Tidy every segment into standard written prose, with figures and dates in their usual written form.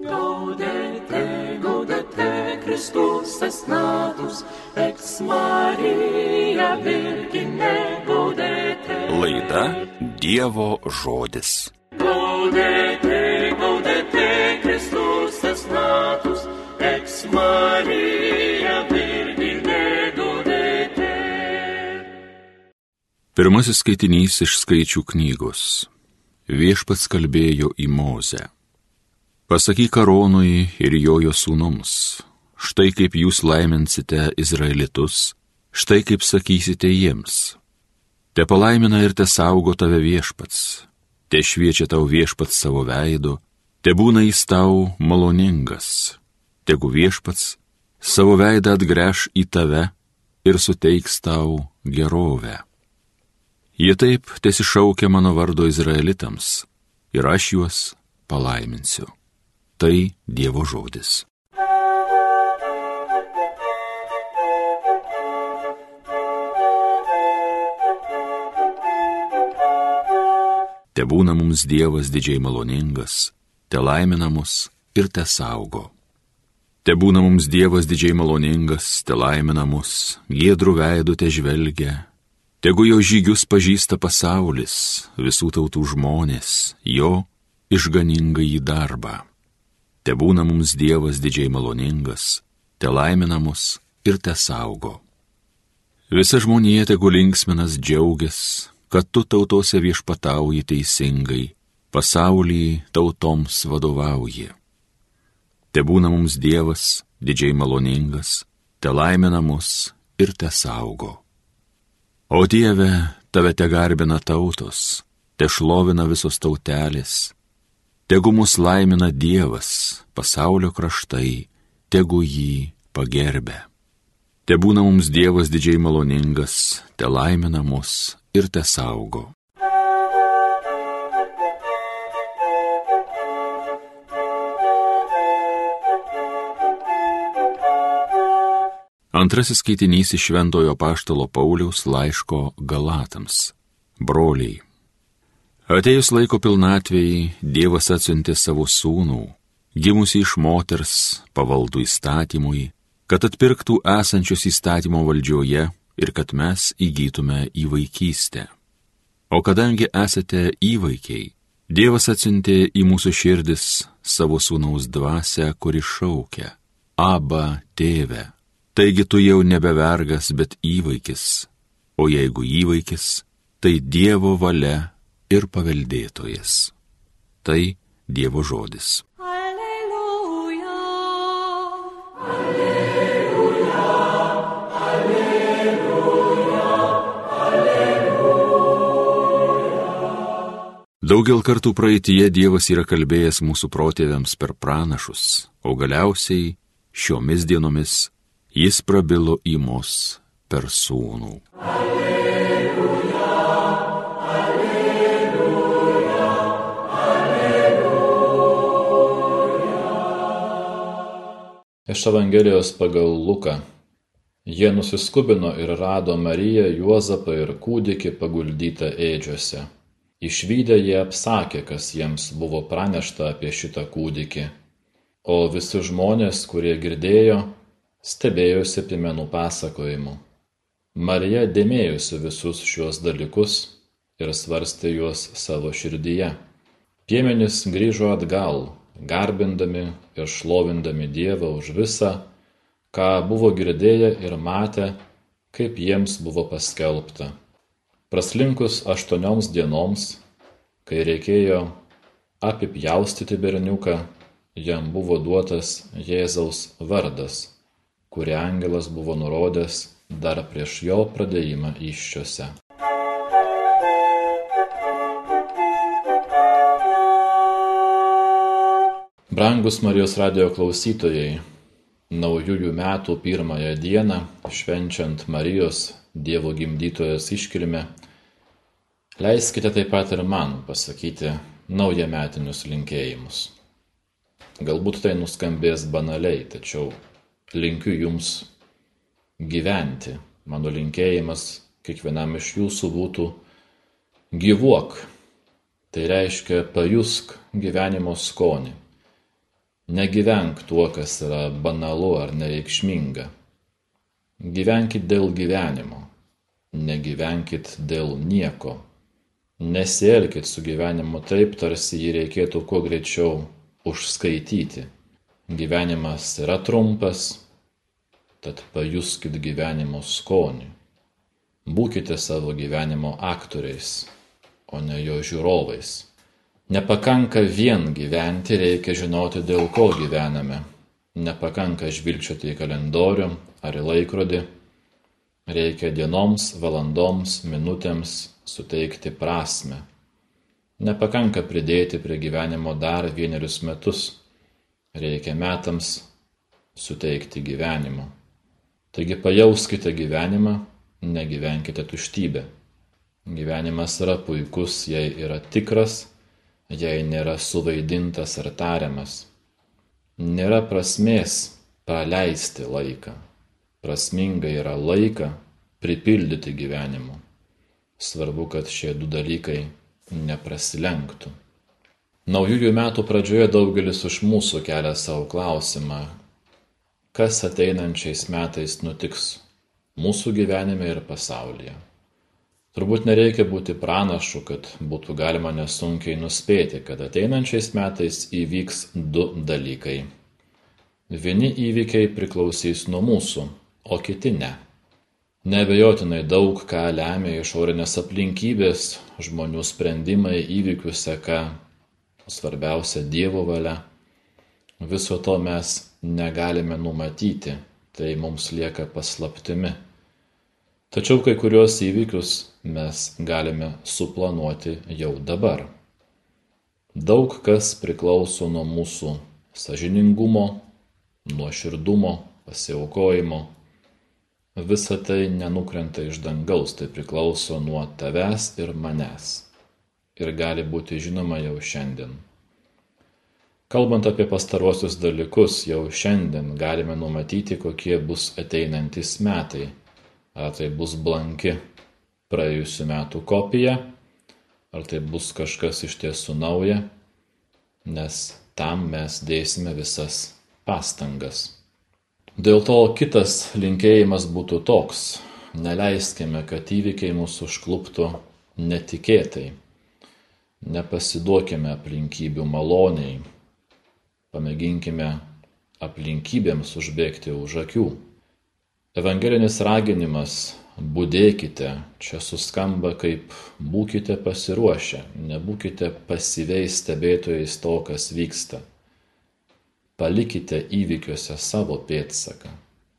Gaudete, gaudete, Christus est natus, ex Maria Virgine, gaudete. Laida Dievo žodis. Gaudete, gaudete, Christus est natus, ex Maria Virgine, gaudete. Pirmasis skaitinys iš Skaičių knygos. Viešpats kalbėjo į Mozę. Pasakyk Aronui ir jo sūnums, štai kaip jūs laiminsite Izraelitus, štai kaip sakysite jiems. Te palaimina ir te saugo tave Viešpats, te šviečia tau Viešpats savo veidu, te būna jis tau maloningas, tegu Viešpats savo veidą atgręš į tave ir suteiks tau gerovę. Jie taip tesišaukia mano vardo Izraelitams ir aš juos palaiminsiu. Tai Dievo žodis. Te būna mums Dievas didžiai maloningas, te laimina mus ir te saugo. Te būna mums Dievas didžiai maloningas, te laimina mus, giedrų veidų te žvelgia. Tegu jo žygius pažįsta pasaulis, visų tautų žmonės, jo išganingąjį darbą. Te būna mums Dievas didžiai maloningas, te laimina mus ir te saugo. Visa žmonija tegu linksminas džiaugias, kad tu tautose viešpatauji teisingai, pasaulį tautoms vadovauji. Te būna mums Dievas didžiai maloningas, te laimina mus ir te saugo. O Dieve, tave te garbina tautos, te šlovina visos tautelės. Tegu mus laimina Dievas, pasaulio kraštai, tegu jį pagerbia. Te būna mums Dievas didžiai maloningas, te laimina mus ir te saugo. Antrasis skaitinys iš Šventojo apaštalo Pauliaus laiško Galatams. Broliai. Atėjus laiko pilnatvei, Dievas atsiuntė savo sūnų, gimusį iš moters, pavaldų įstatymui, kad atpirktų esančius įstatymo valdžioje ir kad mes įgytume įvaikystę. O kadangi esate įvaikiai, Dievas atsiuntė į mūsų širdis savo sūnaus dvasią, kuri šaukia: Aba, tėve. Taigi tu jau nebe vergas, bet įvaikis. O jeigu įvaikis, tai Dievo valia ir paveldėtojas. Tai Dievo žodis. Alleluja, alleluja, alleluja, alleluja. Daugel kartų praeityje Dievas yra kalbėjęs mūsų protėviams per pranašus, o galiausiai šiomis dienomis Jis prabilo į mus per sūnų. Alleluja, alleluja, alleluja. Iš Evangelijos pagal Luką. Jie nusiskubino ir rado Mariją, Juozapą ir kūdikį paguldytą ėdžiose. Išvydę jie apsakė, kas jiems buvo pranešta apie šitą kūdikį. O visi žmonės, kurie girdėjo, stebėjosi piemenų pasakojimu. Marija dėmėjosi visus šiuos dalykus ir svarstė juos savo širdyje. Piemenys grįžo atgal, garbindami ir šlovindami Dievą už visą, ką buvo girdėję ir matę, kaip jiems buvo paskelbta. Praslinkus 8 dienoms, kai reikėjo apipjaustyti berniuką, jam buvo duotas Jėzaus vardas, kurį angelas buvo nurodęs dar prieš jo pradėjimą įsčiose. Brangus Marijos radijo klausytojai, naujųjų metų 1 dieną, švenčiant Marijos Dievo gimdytojos iškilmę, leiskite taip pat ir man pasakyti naujametinius linkėjimus. Galbūt tai nuskambės banaliai, tačiau linkiu jums gyventi. Mano linkėjimas kiekvienam iš jūsų būtų: gyvuok. Tai reiškia pajusk gyvenimo skonį. Negyvenk tuo, kas yra banalu ar nereikšminga. Gyvenkit dėl gyvenimo, negyvenkit dėl nieko. Nesielkit su gyvenimu taip, tarsi jį reikėtų kuo greičiau užskaityti. Gyvenimas yra trumpas, tad pajuskit gyvenimo skonį. Būkite savo gyvenimo aktoriais, o ne jo žiūrovais. Nepakanka vien gyventi, reikia žinoti, dėl ko gyvename. Nepakanka žvilgčioti į kalendorių ar į laikrodį. Reikia dienoms, valandoms, minutėms suteikti prasmę. Nepakanka pridėti prie gyvenimo dar 1 metus. Reikia metams suteikti gyvenimo. Taigi pajauskite gyvenimą, negyvenkite tuštybę. Gyvenimas yra puikus, jei yra tikras, jei nėra suvaidintas ar tariamas. Nėra prasmės praleisti laiką. Prasminga yra laiką pripildyti gyvenimu. Svarbu, kad šie 2 dalykai neprasilenktų. Naujųjų metų pradžioje daugelis iš mūsų kelia savo klausimą, kas ateinančiais metais nutiks mūsų gyvenime ir pasaulyje. Turbūt nereikia būti pranašu, kad būtų galima nesunkiai nuspėti, kad ateinančiais metais įvyks 2 dalykai. Vieni įvykiai priklausys nuo mūsų, o kiti ne. Neabejotinai daug ką lemia išorinės aplinkybės, žmonių sprendimai, įvykių seka, svarbiausia Dievo valia. Viso to mes negalime numatyti, tai mums lieka paslaptimi. Tačiau kai kurios įvykius mes galime suplanuoti jau dabar. Daug kas priklauso nuo mūsų sąžiningumo, nuoširdumo, pasiaukojimo. Visa tai nenukrenta iš dangaus, tai priklauso nuo tavęs ir manęs. Ir gali būti žinoma jau šiandien. Kalbant apie pastaruosius dalykus, jau šiandien galime numatyti, kokie bus ateinantys metai. Ar tai bus blanki praėjusių metų kopija, ar tai bus kažkas iš tiesų nauja, nes tam mes dėsime visas pastangas. Dėl to kitas linkėjimas būtų toks: neleiskime, kad įvykiai mūsų užkluptų netikėtai. Nepasiduokime aplinkybių maloniai. Pamėginkime aplinkybėms užbėgti už akių. Evangelinis raginimas budėkite čia suskamba kaip būkite pasiruošę, nebūkite pasyviais stebėtojais to, kas vyksta. Palikite įvykiuose savo pėdsaką.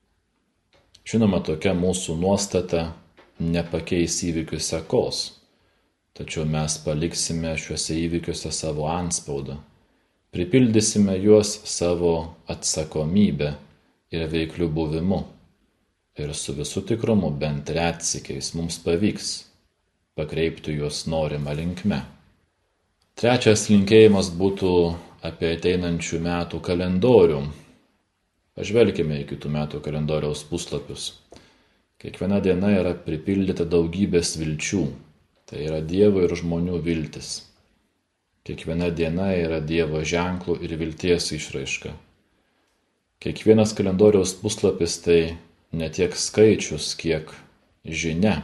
Žinoma, tokia mūsų nuostata nepakeis įvykių sekos, tačiau mes paliksime šiuose įvykiuose savo antspaudą, pripildysime juos savo atsakomybę ir veikliu buvimu. Ir su visu tikrumu bent retsykiais mums pavyks pakreipti juos norimą linkme. Trečias linkėjimas būtų apie ateinančių metų kalendorių. Pažvelkime į kitų metų kalendoriaus puslapius. Kiekviena diena yra pripildyta daugybės vilčių. Tai yra Dievo ir žmonių viltis. Kiekviena diena yra Dievo ženklų ir vilties išraiška. Kiekvienas kalendoriaus puslapis tai ne tiek skaičius, kiek žinia.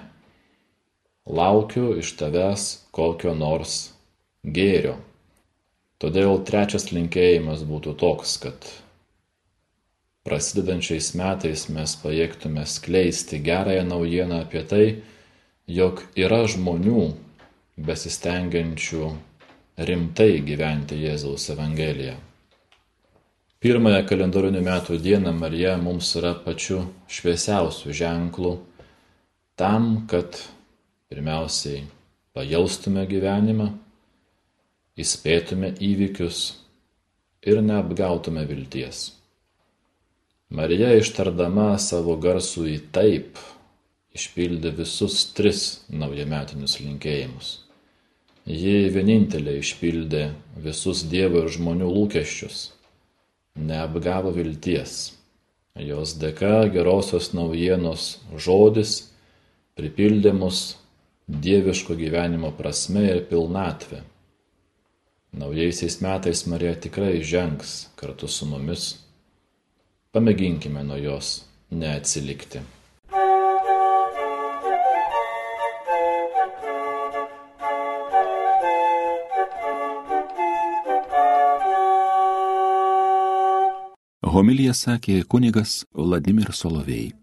Laukiu iš tavęs kokio nors gėrio. Todėl trečias linkėjimas būtų toks, kad prasidedančiais metais mes pajėgtume skleisti gerąją naujieną apie tai, jog yra žmonių besistengiančių rimtai gyventi Jėzaus Evangeliją. Pirmąją kalendorinių metų dieną Marija mums yra pačiu šviesiausiu ženklu tam, kad pirmiausiai pajaustume gyvenimą, įspėtume įvykius ir neapgautume vilties. Marija ištardama savo garsųjį taip išpildė visus 3 naujametinius linkėjimus. Ji vienintelė išpildė visus Dievo ir žmonių lūkesčius. Neapgavo vilties. Jos dėka gerosios naujienos žodis pripildė mus dieviško gyvenimo prasme ir pilnatvė. Naujaisiais metais Marija tikrai žengs kartu su mumis. Pamėginkime nuo jos neatsilikti. Homiliją sakė kunigas Vladimir Solovej.